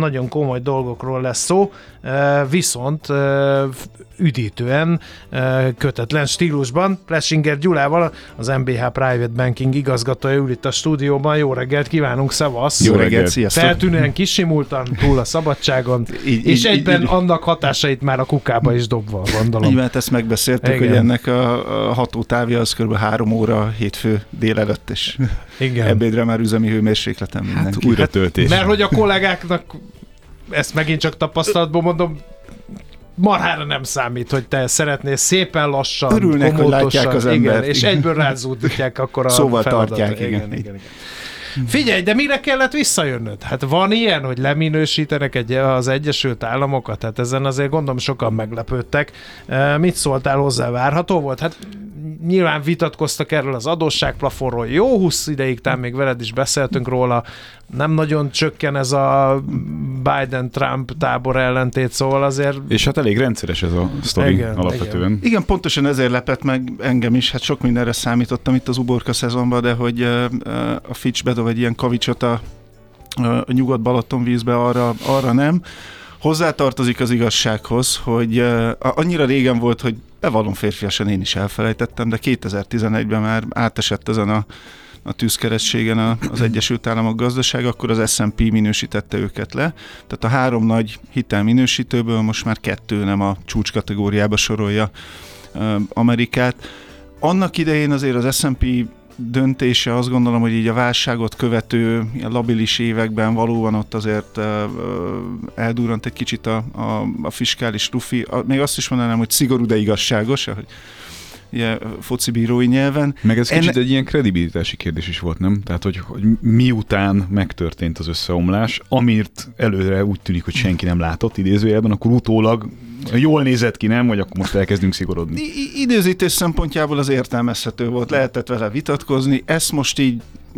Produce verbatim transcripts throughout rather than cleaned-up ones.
nagyon komoly dolgokról lesz szó, viszont üdítően kötetlen stílusban. Plessinger Gyulával, az em bé há Private Banking igazgatója ül itt a stúdióban. Jó reggelt kívánunk, szevasz! Jó reggelt, sziasztok! Feltűnően kisimultan, túl a szabadságon, így, és így, egyben így, annak hatásait már a kukába is dobva, gondolom. Így, mert ezt megbeszéltük, igen, hogy ennek a, a hatótávja az kb. három óra hétfő délelőtt, és igen, ebédre már üzemi hőmérsékleten mindenki. Hát újra töltés. Mert hogy a kollégáknak, ezt megint csak tapasztalatból mondom, marhára nem számít, hogy te szeretnél szépen lassan, örülnek, hogy látják az embert. És egyből rázúdítják akkor a szóval feladatot. tartják, igen. igen, igen, igen. Figyelj, de mire kellett visszajönnöd? Hát van ilyen, hogy leminősítenek egy, az Egyesült Államokat? Hát ezen azért gondolom sokan meglepődtek. Mit szóltál hozzá? Várható volt? Hát nyilván vitatkoztak erről az adósságplafonról. Jó húsz ideig, talán még veled is beszéltünk róla. Nem nagyon csökken ez a Biden-Trump tábor ellentét, szóval azért... És hát elég rendszeres ez a sztori igen, alapvetően. Igen. igen, pontosan ezért lepett meg engem is. Hát sok mindenre számítottam itt az uborka szezonban, de hogy a Fitch bedob egy ilyen kavicsot a, a Nyugat-Balaton vízbe, arra, arra nem. Hozzátartozik az igazsághoz, hogy uh, annyira régen volt, hogy bevallom férfiasan én is elfelejtettem, de kétezer-tizenegyben már átesett ezen a, a tűzkeresztségen a, az Egyesült Államok gazdaság, akkor az es and pé minősítette őket le. Tehát a három nagy hitelminősítőből most már kettő nem a csúcskategóriába sorolja uh, Amerikát. Annak idején azért az es and pé döntése, azt gondolom, hogy így a válságot követő labilis években valóban ott azért uh, eldurrant egy kicsit a, a, a fiskális lufi. A, még azt is mondanám, hogy szigorú, de igazságos, hogy ugye, focibírói nyelven. Meg ez kicsit Enne... egy ilyen kredibilitási kérdés is volt, nem? Tehát, hogy, hogy miután megtörtént az összeomlás, amirt előre úgy tűnik, hogy senki nem látott idézőjelben, akkor utólag jól nézett ki, nem? Vagy akkor most elkezdünk szigorodni. I- időzítés szempontjából az értelmezhető volt, lehetett vele vitatkozni. Ezt most így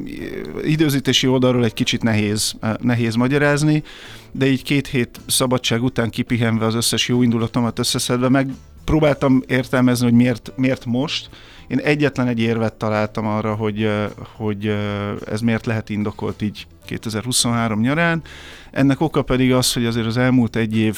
időzítési oldalról egy kicsit nehéz, nehéz magyarázni, de így két hét szabadság után kipihenve az összes jó indulatomat összeszedve meg próbáltam értelmezni, hogy miért, miért most. Én egyetlen egy érvet találtam arra, hogy, hogy ez miért lehet indokolt így kétezer-huszonhárom nyarán. Ennek oka pedig az, hogy azért az elmúlt egy év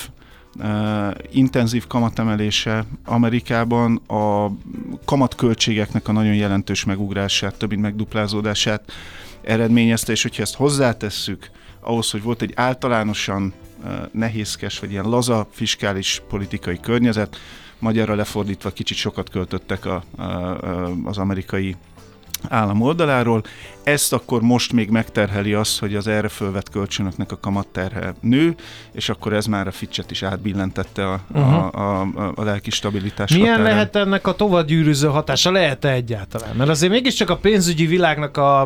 Uh, intenzív kamatemelése Amerikában a kamatköltségeknek a nagyon jelentős megugrását, több mint megduplázódását eredményezte, és hogyha ezt hozzátesszük ahhoz, hogy volt egy általánosan uh, nehézkes, vagy ilyen laza fiskális politikai környezet, magyarra lefordítva kicsit sokat költöttek a, a, a, az amerikai állam oldaláról. Ezt akkor most még megterheli az, hogy az erre fölvett kölcsönöknek a kamatterhe nő, és akkor ez már a Fitchet is átbillentette a, uh-huh. a, a, a lelki stabilitás Milyen határán. lehet ennek a továbbgyűrűző hatása? Lehet-e egyáltalán? Mert azért mégiscsak a pénzügyi világnak a,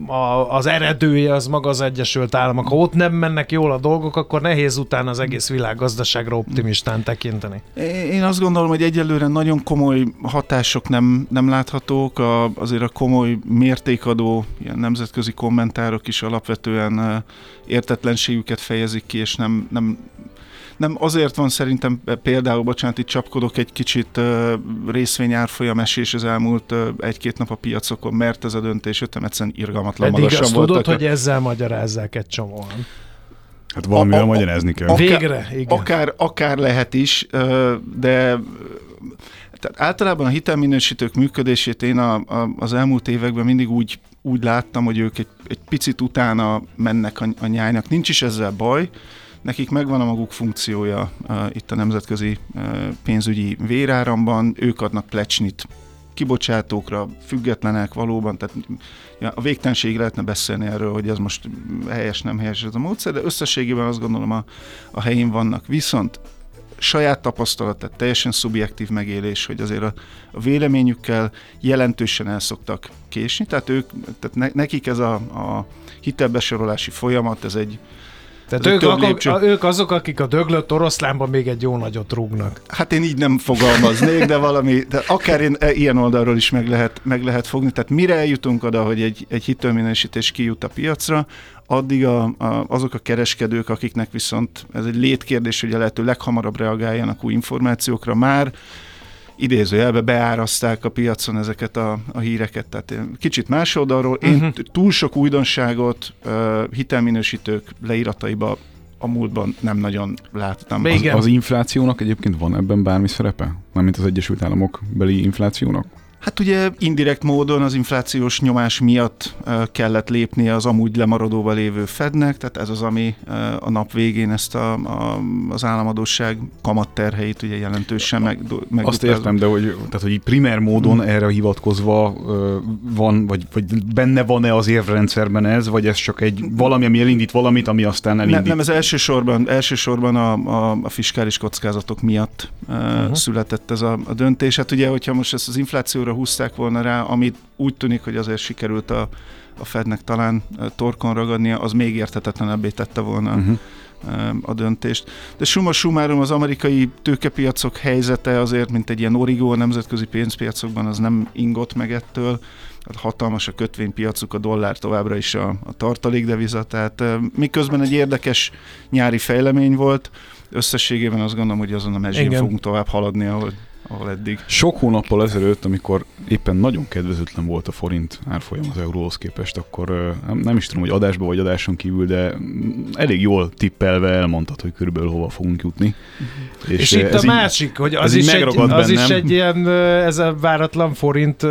a, az eredője az maga az Egyesült Államok. Ha ott nem mennek jól a dolgok, akkor nehéz utána az egész világgazdaságra optimistán tekinteni. Én azt gondolom, hogy egyelőre nagyon komoly hatások nem, nem láthatók. A, azért a komoly mértékadó ilyen nemzetközi kommentárok is alapvetően értetlenségüket fejezik ki, és nem, nem, nem azért van szerintem például, bocsánat, itt csapkodok egy kicsit részvényárfolyam esés az elmúlt egy-két nap a piacokon, mert ez a döntés ötem egyszerűen irgalmatlan magasan volt. Eddig azt tudod, a... hogy ezzel magyarázzák egy csomóan. Hát valamivel magyarázni kell. Akár, Végre, igen. Akár, akár lehet is, de... Tehát általában a hitelminősítők működését én a, a, az elmúlt években mindig úgy, úgy láttam, hogy ők egy, egy picit utána mennek a, a nyájnak. Nincs is ezzel baj, nekik megvan a maguk funkciója uh, itt a nemzetközi uh, pénzügyi véráramban, ők adnak plecsnit kibocsátókra, függetlenek valóban, tehát ja, a végtelenség lehetne beszélni erről, hogy ez most helyes, nem helyes ez a módszer, de összességében azt gondolom a, a helyén vannak. Viszont saját tapasztalat, tehát teljesen szubjektív megélés, hogy azért a, a véleményükkel jelentősen el szoktak késni, tehát ők, tehát ne, nekik ez a, a hitelbesorolási folyamat, ez egy Tehát ők, akak, ők azok, akik a döglött oroszlánban még egy jó nagyot rúgnak. Hát én így nem fogalmaznék, de valami, de akár én, ilyen oldalról is meg lehet, meg lehet fogni. Tehát mire eljutunk oda, hogy egy, egy hitelminősítés kijut a piacra, addig a, a, azok a kereskedők, akiknek viszont ez egy létkérdés, hogy a lehető leghamarabb reagáljanak új információkra, már idézőjelbe beáraszták a piacon ezeket a, a híreket. Tehát kicsit más oldalról. Én uh-huh. túl sok újdonságot uh, hitelminősítők leírataiba a múltban nem nagyon láttam. Az, az inflációnak egyébként van ebben bármi szerepe? Mármint az Egyesült Államok beli inflációnak? Hát ugye indirekt módon az inflációs nyomás miatt uh, kellett lépnie az amúgy lemaradóba lévő Fednek, tehát ez az, ami uh, a nap végén ezt a, a, az államadósság kamatterheit ugye jelentősen meg, meg Azt értem, de hogy, tehát, hogy primer módon hmm. erre hivatkozva uh, van, vagy, vagy benne van-e az érvrendszerben ez, vagy ez csak egy valami, ami elindít valamit, ami aztán elindít? Ne, nem, ez elsősorban, elsősorban a, a, a fiskális kockázatok miatt uh, uh-huh. született ez a, a döntés. Hát ugye, hogyha most ezt az inflációra húzták volna rá, amit úgy tűnik, hogy azért sikerült a, a Fednek talán torkon ragadnia, az még érthetetlenebbé tette volna uh-huh. a döntést. De summa summarum az amerikai tőkepiacok helyzete azért, mint egy ilyen origó a nemzetközi pénzpiacokban, az nem ingott meg ettől. Hát hatalmas a kötvénypiacuk, a dollár továbbra is a, a tartalékdeviza, tehát miközben egy érdekes nyári fejlemény volt, összességében azt gondolom, hogy azon a mezsén fogunk tovább haladni, ahol ahol eddig. Sok hónappal ezelőtt, amikor éppen nagyon kedvezőtlen volt a forint árfolyam az euróhoz képest, akkor nem is tudom, hogy adásba vagy adáson kívül, de elég jól tippelve elmondtad, hogy körülbelül hova fogunk jutni. És, és itt a így, másik, hogy az, is egy, az is egy ilyen, ez a váratlan forint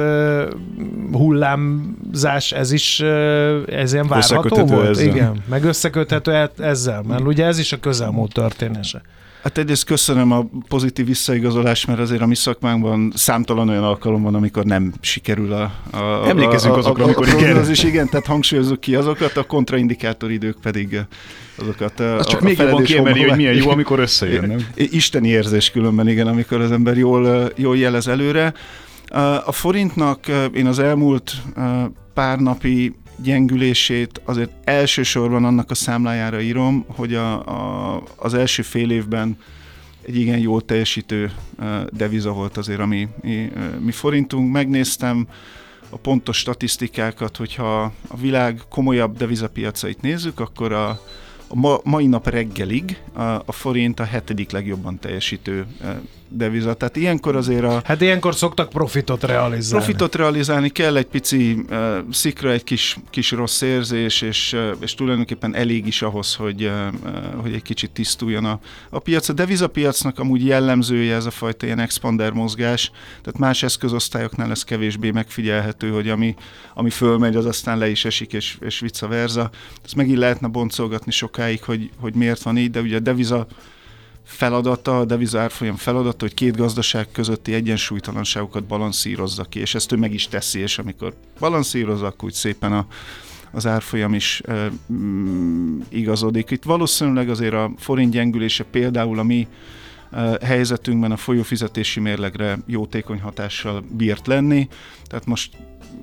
hullámzás, ez is ez ilyen várható volt? Ezzel. Igen, meg összeköthető ezzel, mert ugye ez is a közelmúlt történése. Hát egyrészt köszönöm a pozitív visszaigazolást, mert azért a mi szakmánkban számtalan olyan alkalom van, amikor nem sikerül a... a Emlékezzünk a, a, azokra, a, amikor a, igen. Az is igen, tehát hangsúlyozzuk ki azokat, a kontraindikátor idők pedig azokat... Az a, csak a még jobban kiemeli, hogy milyen jó, amikor összejön, nem? Isteni érzés különben, igen, amikor az ember jól, jól jelez előre. A forintnak én az elmúlt pár napi gyengülését azért elsősorban annak a számlájára írom, hogy a, a, az első fél évben egy igen jól teljesítő deviza volt azért a mi, mi, mi forintunk. Megnéztem a pontos statisztikákat, hogyha a világ komolyabb devizapiacait nézzük, akkor a, a ma, mai nap reggelig a, a forint a hetedik legjobban teljesítő deviza. Tehát ilyenkor azért a... Hát ilyenkor szoktak profitot realizálni. Profitot realizálni kell, egy pici uh, szikra, egy kis, kis rossz érzés, és, uh, és tulajdonképpen elég is ahhoz, hogy, uh, hogy egy kicsit tisztuljon a, a piac. A devizapiacnak amúgy jellemzője ez a fajta ilyen expander mozgás, tehát más eszközosztályoknál ez kevésbé megfigyelhető, hogy ami, ami fölmegy, az aztán le is esik, és, és vice versa. Ezt megint lehetne boncolgatni sokáig, hogy, hogy miért van így, de ugye a deviza feladata, a deviza árfolyam feladata, hogy két gazdaság közötti egyensúlytalanságokat balanszírozza ki, és ezt ő meg is teszi, és amikor balanszírozza, akkor úgy szépen a, az árfolyam is e, mm, igazodik. Itt valószínűleg azért a forint gyengülése például a mi e, helyzetünkben a folyófizetési mérlegre jótékony hatással bírt lenni, tehát most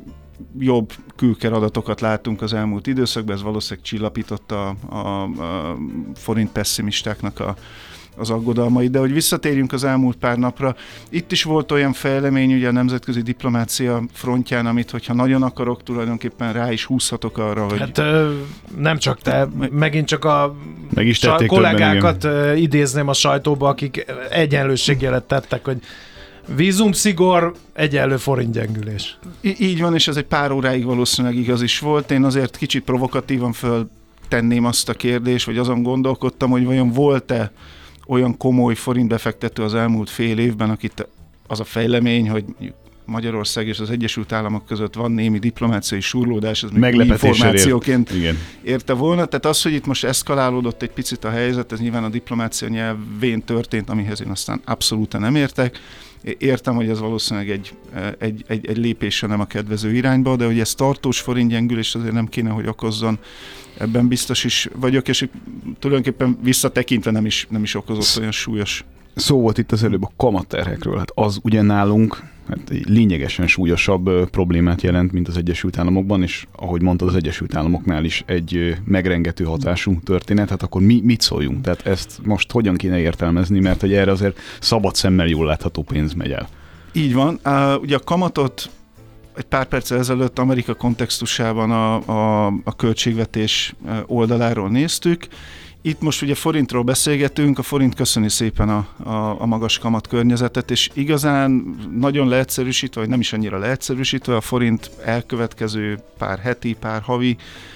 jobb külker adatokat látunk az elmúlt időszakban, ez valószínűleg csillapította a, a, a forint pessimistáknak a az aggodalmai, de hogy visszatérjünk az elmúlt pár napra, itt is volt olyan fejlemény ugye a nemzetközi diplomácia frontján, amit hogyha nagyon akarok, tulajdonképpen rá is húzhatok arra, hogy... Hát nem csak te, megint csak a meg is saj- kollégákat többen, idézném a sajtóba, akik egyenlőségjelet tettek, hogy vízumszigor, egyenlő forintgyengülés. Í- így van, és ez egy pár óráig valószínűleg igaz is volt. Én azért kicsit provokatívan föltenném azt a kérdést, vagy azon gondolkodtam, hogy vajon volt-e olyan komoly forintbefektető az elmúlt fél évben, akit az a fejlemény, hogy Magyarország és az Egyesült Államok között van némi diplomáciai surlódás, ez még információként ért. érte volna. Tehát az, hogy itt most eszkalálódott egy picit a helyzet, ez nyilván a diplomácia nyelvén történt, amihez én aztán abszolút nem értek. Értem, hogy ez valószínűleg egy, egy, egy, egy lépésre nem a kedvező irányba, de hogy ez tartós forintgyengülés azért nem kéne, hogy okozzon. Ebben biztos is vagyok, és tulajdonképpen visszatekintve nem is, nem is okozott olyan súlyos. Szó volt itt az előbb a kamatterhekről. Hát az ugye nálunk hát lényegesen súlyosabb problémát jelent, mint az Egyesült Államokban, és ahogy mondtad, az Egyesült Államoknál is egy megrengető hatású történet, hát akkor mi mit szóljunk? Tehát ezt most hogyan kéne értelmezni, mert hogy erre azért szabad szemmel jól látható pénz megy el. Így van. Uh, ugye a kamatot egy pár perccel ezelőtt Amerika kontextusában a, a, a költségvetés oldaláról néztük. Itt most ugye forintról beszélgetünk, a forint köszöni szépen a, a, a magas kamat környezetet, és igazán nagyon leegyszerűsítve, vagy nem is annyira leegyszerűsítve, a forint elkövetkező pár heti, pár havi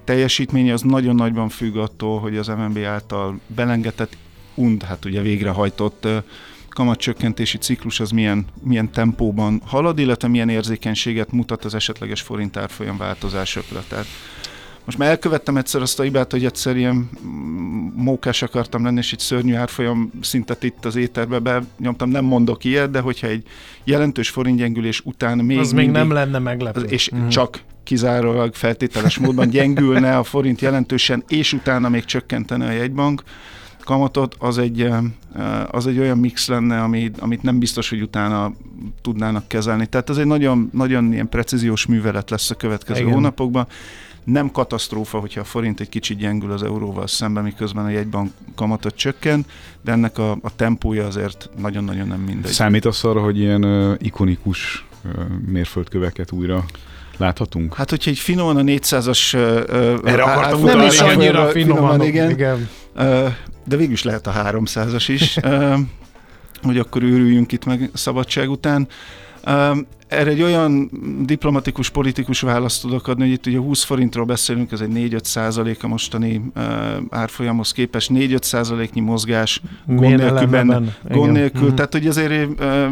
teljesítménye az nagyon nagyban függ attól, hogy az em en bé által belengedett, und, hát ugye végrehajtott kamatcsökkentési ciklus az milyen, milyen tempóban halad, illetve milyen érzékenységet mutat az esetleges forint árfolyam változásokra. Tehát most már elkövettem egyszer azt a hibát, hogy egyszer ilyen mókás akartam lenni, és egy szörnyű árfolyam szintet itt az éterbe benyomtam, nem mondok ilyet, de hogyha egy jelentős forintgyengülés után még az mindig, még nem lenne meglepő. És mm. csak kizárólag feltételes módban gyengülne a forint jelentősen, és utána még csökkentene a jegybank kamatot, az egy, az egy olyan mix lenne, amit, amit nem biztos, hogy utána tudnának kezelni. Tehát ez egy nagyon, nagyon ilyen precíziós művelet lesz a következő Igen. hónapokban. Nem katasztrófa, hogyha a forint egy kicsit gyengül az euróval szemben, miközben a jegybank kamatot csökkent, de ennek a, a tempója azért nagyon-nagyon nem mindegy. Számítasz arra, hogy ilyen uh, ikonikus uh, mérföldköveket újra láthatunk? Hát, hogyha egy finoman a négyszázas... Uh, Erre akartam utalni. Nem is annyira finoman, igen. igen. Uh, de végül is lehet a háromszázas is, uh, hogy akkor őrüljünk itt meg szabadság után. Uh, erre egy olyan diplomatikus, politikus választ tudok adni, hogy itt ugye húsz forintról beszélünk, ez egy négy-öt százalék a mostani uh, árfolyamhoz képest, négy-öt százaléknyi mozgás gond nélkül benne, gond nélkül. Uh-huh. Tehát, hogy azért uh, a,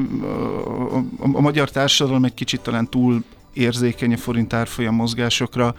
a, a magyar társadalom egy kicsit talán túl érzékeny a forint árfolyam mozgásokra,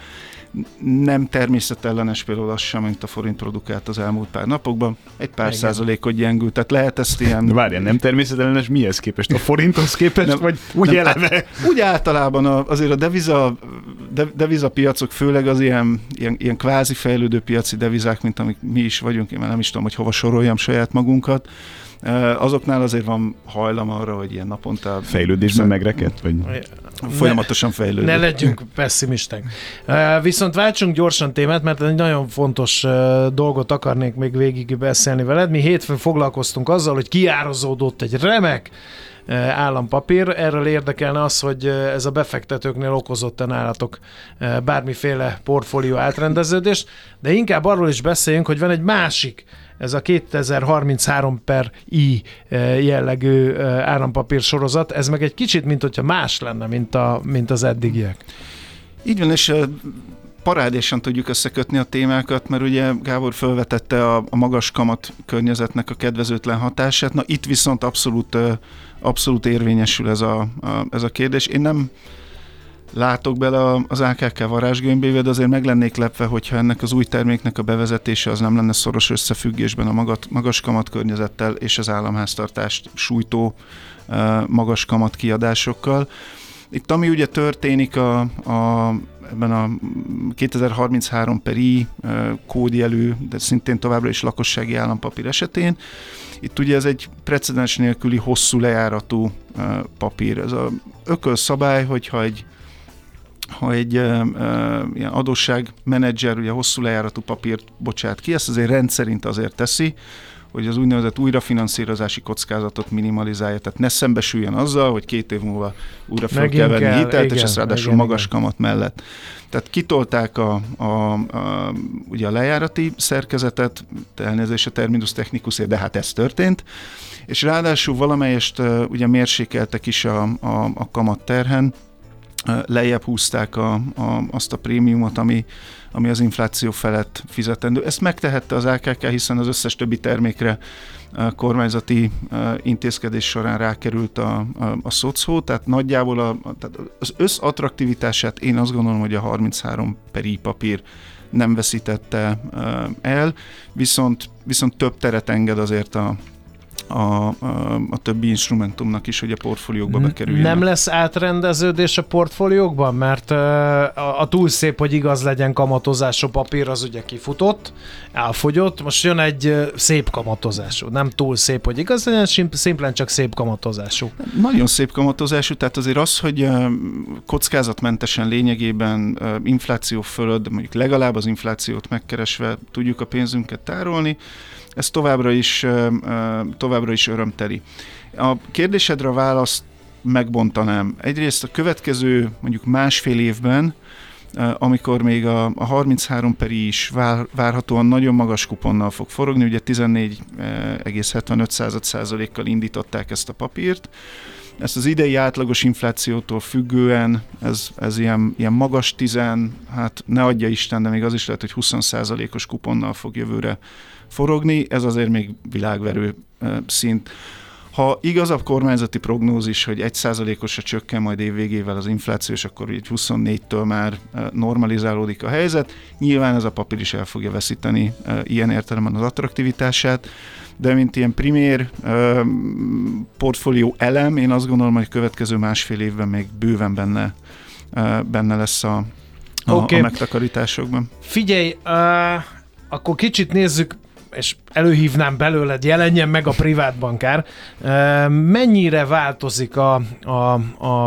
nem természetellenes például az sem, mint a forint produkált az elmúlt pár napokban. Egy pár Igen. százalékot gyengült, tehát lehet ezt ilyen... De várjál, nem természetellenes mihez képest? A forinthoz képest, nem, vagy úgy nem, eleve? Úgy általában a, azért a deviza, de, devizapiacok, főleg az ilyen, ilyen, ilyen kvázi fejlődő piaci devizák, mint amik mi is vagyunk, én már nem is tudom, hogy hova soroljam saját magunkat, azoknál azért van hajlam arra, hogy ilyen naponta... Fejlődésben megrekedt? Vagy... Folyamatosan fejlődő. Ne legyünk pessimisták. Viszont váltsunk gyorsan témát, mert egy nagyon fontos dolgot akarnék még végig beszélni veled. Mi hétfőn foglalkoztunk azzal, hogy kiározódott egy remek állampapír. Erről érdekelne az, hogy ez a befektetőknél okozott-e nálatok bármiféle portfólió átrendeződést, de inkább arról is beszéljünk, hogy van egy másik, ez a kétezer-harminchárom per I jellegű állampapír sorozat, ez meg egy kicsit, mint hogyha más lenne, mint, a, mint az eddigiek. Így van, és parádésan tudjuk összekötni a témákat, mert ugye Gábor felvetette a, a magas kamat környezetnek a kedvezőtlen hatását, na itt viszont abszolút, abszolút érvényesül ez a, a, ez a kérdés. Én nem látok bele az á ká ká varázsgömbébe, de azért meg lennék lepve, hogyha ennek az új terméknek a bevezetése az nem lenne szoros összefüggésben a magas, magas kamat környezettel és az államháztartást sújtó uh, magas kamat kiadásokkal. Itt ami ugye történik a, a, ebben a kétezer-harminchárom per I uh, kódjelű, de szintén továbbra is lakossági állampapír esetén, itt ugye ez egy precedens nélküli hosszú lejáratú uh, papír. Ez a ökölszabály, hogyha egy ha egy uh, uh, ilyen adósságmenedzser ugye hosszú lejáratú papírt bocsát ki, ezt azért rendszerint azért teszi, hogy az úgynevezett újrafinanszírozási kockázatot minimalizálja, tehát ne szembesüljön azzal, hogy két év múlva újra fel kell venni hitelt, igen, és ezt ráadásul igen, magas igen. kamat mellett. Tehát kitolták a, a, a, ugye a lejárati szerkezetet, elnézést a terminus technicusért, de hát ez történt, és ráadásul valamelyest uh, ugye mérsékeltek is a, a, a kamat terhen, lejjebb húzták a, a, azt a prémiumot, ami, ami az infláció felett fizetendő. Ezt megtehette az á ká ká, hiszen az összes többi termékre a kormányzati intézkedés során rákerült a, a, a szocó, tehát nagyjából a, tehát az összattraktivitását én azt gondolom, hogy a harminchárom per I papír nem veszítette el, viszont, viszont több teret enged azért a A, a, a többi instrumentumnak is, hogy a portfóliókba bekerüljön. Nem lesz átrendeződés a portfóliókban? Mert a, a túl szép, hogy igaz legyen kamatozású papír, az ugye kifutott, elfogyott, most jön egy szép kamatozású. Nem túl szép, hogy igaz legyen, szimplán csak szép kamatozású. Nagyon szép kamatozású, tehát azért az, hogy kockázatmentesen lényegében infláció fölött, mondjuk legalább az inflációt megkeresve tudjuk a pénzünket tárolni, ez továbbra is, továbbra is örömteli. A kérdésedre a választ megbontanám. Egyrészt a következő mondjuk másfél évben, amikor még a, a harminchárom per I is vár, várhatóan nagyon magas kuponnal fog forogni, ugye tizennégy egész hetvenöt százalékkal indították ezt a papírt, ezt az idei átlagos inflációtól függően, ez, ez ilyen, ilyen magas tizen, hát ne adja Isten, de még az is lehet, hogy húsz százalékos kuponnal fog jövőre forogni, ez azért még világverő szint. Ha igaz a kormányzati prognózis, hogy egy százalékosra csökken majd évvégével az infláció, és akkor így huszonnégytől már normalizálódik a helyzet, nyilván ez a papír is el fogja veszíteni ilyen értelemben az attraktivitását, de mint ilyen primér portfólió elem, én azt gondolom, hogy a következő másfél évben még bőven benne, benne lesz a, a, okay. a megtakarításokban. Figyelj, uh, akkor kicsit nézzük, és előhívnám belőled, jelenjen meg a privátbankár. Mennyire változik a, a,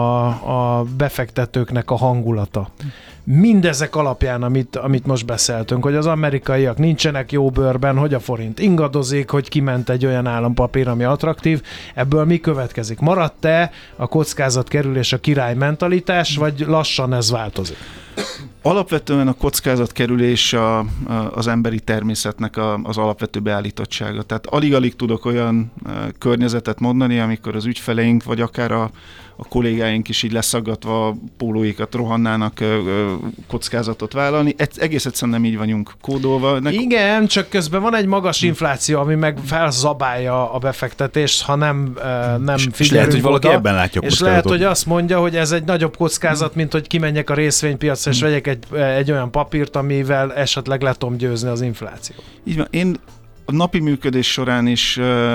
a, a befektetőknek a hangulata? Mindezek alapján, amit, amit most beszéltünk, hogy az amerikaiak nincsenek jó bőrben, hogy a forint ingadozik, hogy kiment egy olyan állampapír, ami attraktív. Ebből mi következik? Maradt-e a kockázatkerülés, a király mentalitás, vagy lassan ez változik? Alapvetően a kockázatkerülés a, a, az emberi természetnek a, az alapvető beállítottsága. Tehát alig-alig tudok olyan a, környezetet mondani, amikor az ügyfeleink, vagy akár a, a kollégáink is így leszaggatva a pólóikat rohannának a, a kockázatot vállalni. Ez, egész egyszerűen nem így vagyunk kódolva. Ne... Igen, csak közben van egy magas infláció, ami meg felzabálja a befektetést, ha nem, nem figyelünk. És lehet, hogy valaki ebben látja a és lehet, hogy azt mondja, hogy ez egy nagyobb kockázat, mint hogy kimenjek a részvénypiacra, és vegyek egy, egy olyan papírt, amivel esetleg le tudom győzni az inflációt. Így van. Én a napi működés során is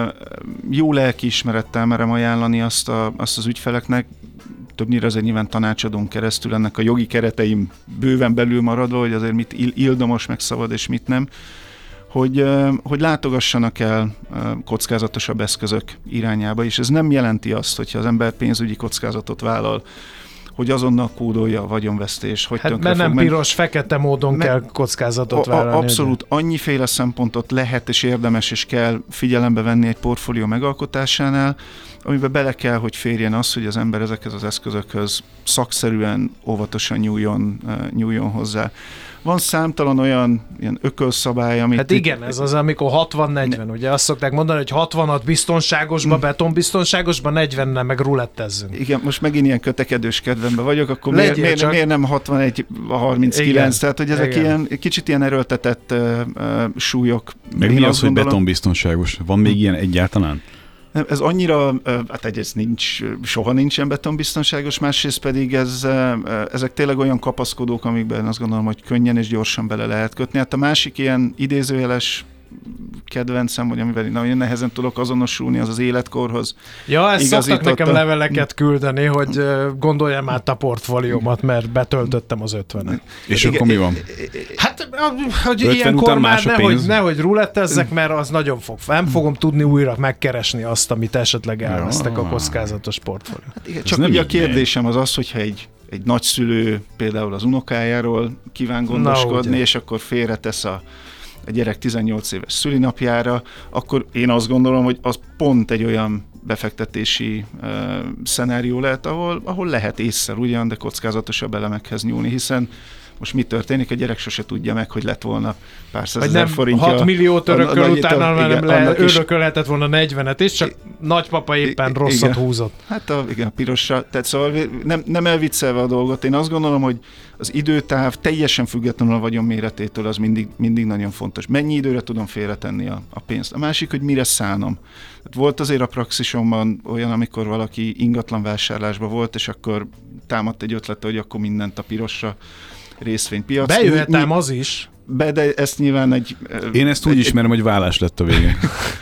jó lelkiismerettel merem ajánlani azt, a, azt az ügyfeleknek, többnyire azért nyilván tanácsadón keresztül, ennek a jogi kereteim bőven belül maradva, hogy azért mit ildomos, meg szabad, és mit nem, hogy, hogy látogassanak el kockázatosabb eszközök irányába, és ez nem jelenti azt, hogyha az ember pénzügyi kockázatot vállal, hogy azonnal kódolja a vagyonvesztés, hogy hát tönkre mert nem fog piros, men... fekete módon men... kell kockázatot vállalni. Abszolút, annyiféle szempontot lehet és érdemes és kell figyelembe venni egy portfólió megalkotásánál, amiben bele kell, hogy férjen az, hogy az ember ezekhez az eszközökhöz szakszerűen, óvatosan nyúljon, nyúljon hozzá. Van számtalan olyan ilyen ökölszabály, amit... Hát igen, ez az, amikor hatvan negyven, ugye azt szokták mondani, hogy hatvanat biztonságosba, betonbiztonságosba, negyvennel meg rulettezzünk. Igen, most megint ilyen kötekedős kedvemben vagyok, akkor miért, miért, csak... miért nem hatvanegy harminckilenc? Igen, tehát, hogy ezek igen. ilyen, kicsit ilyen erőltetett uh, uh, súlyok. Meg mi az, hogy betonbiztonságos? Van még ilyen egyáltalán? Ez annyira, hát egyrészt nincs, soha nincsen betonbiztonságos, másrészt pedig ez, ezek tényleg olyan kapaszkodók, amikben azt gondolom, hogy könnyen és gyorsan bele lehet kötni. Hát a másik ilyen idézőjeles kedvencem, vagy amivel nagyon nehezen tudok azonosulni, az az életkorhoz. Ja, ezt szoktak nekem leveleket küldeni, hogy gondoljam át a portfóliómat, mert betöltöttem az ötvenet. És igen, akkor mi van? Hát, hogy ilyenkor már nehogy, nehogy rulettezzek, mert az nagyon fog. Nem fogom tudni újra megkeresni azt, amit esetleg elvesztek a kockázatos portfólió. Hát igen, csak ugye a kérdésem az az, hogyha egy egy nagyszülő például az unokájáról kíván gondoskodni, Na, és akkor félretesz a a gyerek tizennyolc éves szülinapjára, akkor én azt gondolom, hogy az pont egy olyan befektetési uh, szenárió lehet, ahol, ahol lehet észszel ugyan, de kockázatosabb elemekhez nyúlni, hiszen most mi történik? A gyerek sose tudja meg, hogy lett volna pár százezer forintja. hat milliót örököl, utána már le, örökölhetett volna negyvenet is, csak I, nagypapa éppen I, rosszat igen. húzott. Hát a, igen, a pirosra. Tehát szóval nem, nem elviccelve a dolgot. Én azt gondolom, hogy az időtáv teljesen függetlenül a vagyon méretétől az mindig, mindig nagyon fontos. Mennyi időre tudom félretenni a, a pénzt? A másik, hogy mire szánom. Hát volt azért a praxisomban olyan, amikor valaki ingatlan vásárlásban volt, és akkor támadt egy ötlete, hogy akkor mindent a pirosra részvénypiac. Bejöhetem az is. Be, de ezt nyilván egy... Én ezt úgy egy, ismerem, hogy vállás lett a vége.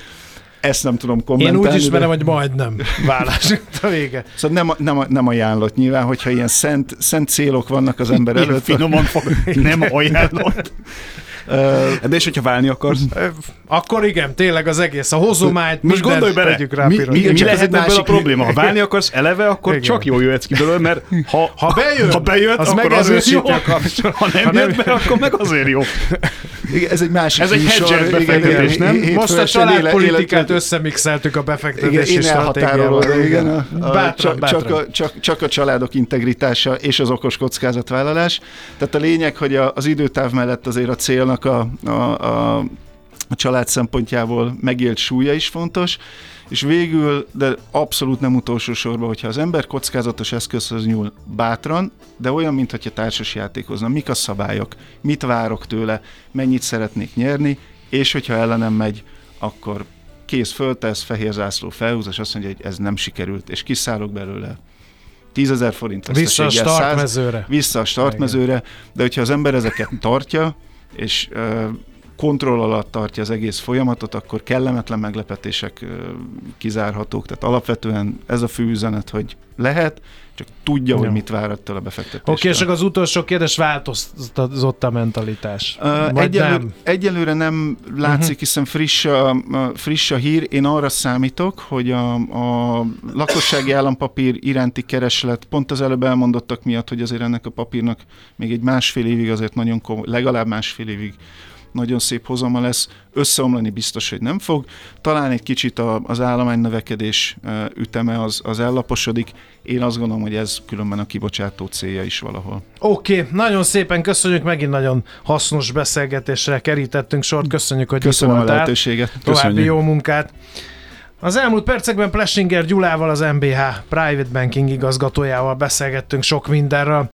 Ezt nem tudom kommentálni. Én úgy ismerem, de... hogy majdnem vállás lett a vége. Szóval nem, nem, nem ajánlott nyilván, hogyha ilyen szent, szent célok vannak az ember előtt. Finoman fog, nem ajánlott. De és hogyha válni akarsz? Akkor igen, tényleg az egész, a hozományt, most gondolj bele, rá mi, mi, mi lehet ebből a probléma? Ha válni akarsz eleve, akkor igen. csak jól jöhetsz ki belőle, mert ha, ha bejön, ha bejön az akkor azért jó. Ha nem, ha nem jött be, akkor meg azért jó. Igen, ez egy másik Ez egy hedged befektetés, nem? Most a családpolitikát összemixeltük a befektetési stratégiával. Igen, a, csak, csak, a, csak, csak a családok integritása és az okos kockázatvállalás. Tehát a lényeg, hogy az időtáv mellett azért a célnak a, a, a a család szempontjából megélt súlya is fontos, és végül, de abszolút nem utolsó sorban, hogyha az ember kockázatos eszközhöz nyúl bátran, de olyan, mintha társas játékozna, mik a szabályok, mit várok tőle, mennyit szeretnék nyerni, és hogyha ellenem megy, akkor kéz föltesz, fehér zászló felhúz, és azt mondja, hogy ez nem sikerült, és kiszállok belőle tízezer forint vissza a startmezőre. Vissza a startmezőre, de hogyha az ember ezeket tartja, és uh, kontroll alatt tartja az egész folyamatot, akkor kellemetlen meglepetések uh, kizárhatók. Tehát alapvetően ez a fő üzenet, hogy lehet, csak tudja, hogy mit vár ettől a befektetéstől. Oké, és csak az utolsó kérdés, változott a mentalitás? Uh, egyelő, nem? Egyelőre nem látszik, uh-huh. hiszen friss a, friss a hír. Én arra számítok, hogy a, a lakossági állampapír iránti kereslet pont az előbb elmondottak miatt, hogy azért ennek a papírnak még egy másfél évig, azért nagyon komoly, legalább másfél évig nagyon szép hozama lesz, összeomlani biztos, hogy nem fog. Talán egy kicsit a, az állomány növekedés üteme az, az ellaposodik. Én azt gondolom, hogy ez különben a kibocsátó célja is valahol. Oké, okay, nagyon szépen köszönjük, megint nagyon hasznos beszélgetésre kerítettünk sort. Köszönjük, hogy Köszönöm itt voltál. a lehetőséget. További Köszönjük. jó munkát. Az elmúlt percekben Plessinger Gyulával, az em bé há Private Banking igazgatójával beszélgettünk sok mindenről.